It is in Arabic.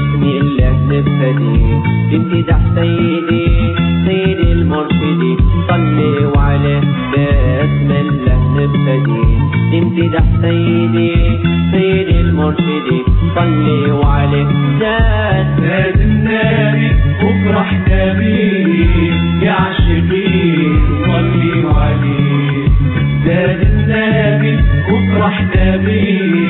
بسم الله نبتدي بامتداح سيدي سيدي المرشدي صلي وعليه بسم الله نبتدي بامتداح سيدي سيدي المرشدي صلي وعليه زاد النبي وافرحنا بيه يا عاشقين صلي عليه زاد النبي وافرحنا بيه